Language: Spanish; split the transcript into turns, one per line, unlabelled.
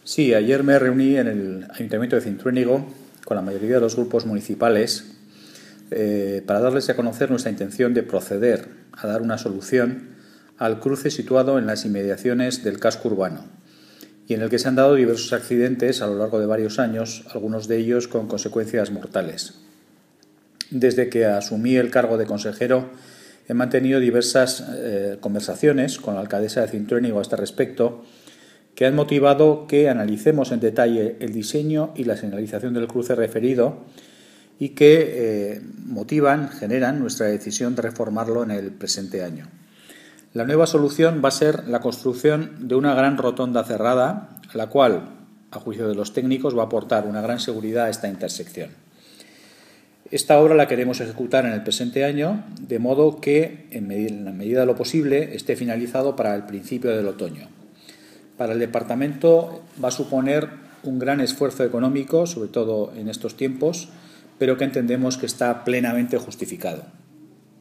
Sí, ayer me reuní en el Ayuntamiento de Cintruénigo con la mayoría de los grupos municipales para darles a conocer nuestra intención de proceder a dar una solución al cruce situado en las inmediaciones del casco urbano y en el que se han dado diversos accidentes a lo largo de varios años, algunos de ellos con consecuencias mortales. Desde que asumí el cargo de consejero he mantenido diversas conversaciones con la alcaldesa de Cintruénigo a este respecto, que han motivado que analicemos en detalle el diseño y la señalización del cruce referido y que generan nuestra decisión de reformarlo en el presente año. La nueva solución va a ser la construcción de una gran rotonda cerrada, la cual, a juicio de los técnicos, va a aportar una gran seguridad a esta intersección. Esta obra la queremos ejecutar en el presente año, de modo que, en la medida de lo posible, esté finalizado para el principio del otoño. Para el departamento va a suponer un gran esfuerzo económico, sobre todo en estos tiempos, pero que entendemos que está plenamente justificado.